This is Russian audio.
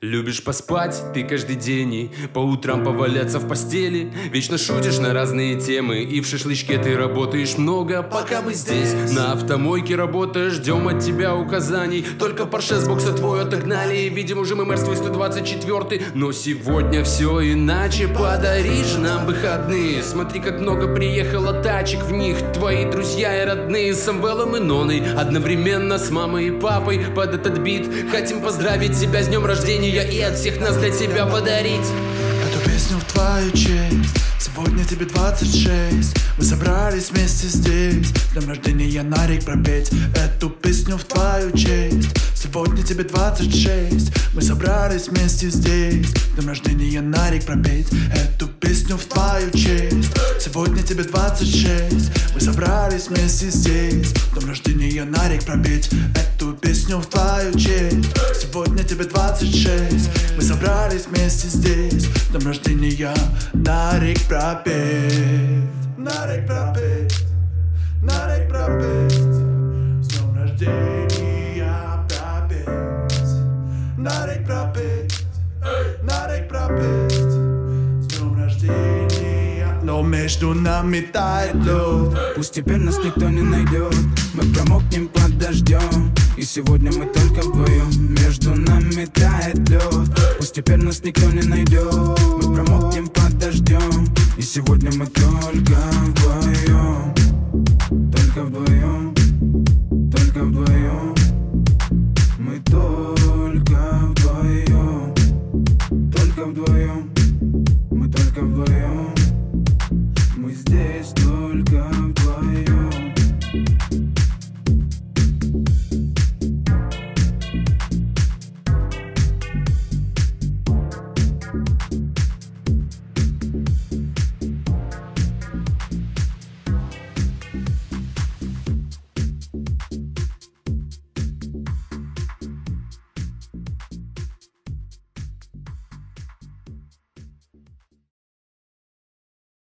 Любишь поспать ты каждый день и по утрам поваляться в постели. Вечно шутишь на разные темы и в шашлычке ты работаешь много. Пока мы здесь на автомойке работаешь, ждем от тебя указаний. Только Порше с бокса твой отогнали, и видим уже ММР твой 124. Но сегодня все иначе, подаришь нам выходные. Смотри, как много приехало тачек, в них твои друзья и родные. С Самвелом и Ноной, одновременно с мамой и папой под этот бит. Хотим поздравить тебя с днем рождения и от всех нас для тебя подарить эту песню в твою честь. Сегодня тебе 26. Мы собрались вместе здесь. С днем рождения, Нарик, пропеть эту песню в твою честь. Сегодня тебе 26. Мы собрались вместе здесь. С днем рождения, Нарик, пропеть эту песню в твою честь. Сегодня тебе 26. Мы собрались вместе здесь. С днем рождения, Нарик, пропеть эту песню в твою честь. Сегодня тебе 26. Мы собрались вместе здесь. С днем рождения, Нарик, пропеть. Нарик, пропеть. Нарик, пропеть. С днем рождения, пропеть. Нарик, пропеть. Нарик, пропеть. С днем рождения. Но между нами тает лед. Пусть теперь нас никто не найдет. Мы промокнем под дождем, и сегодня мы только вдвоем. Между нами тает лед. Пусть теперь нас никто не найдет.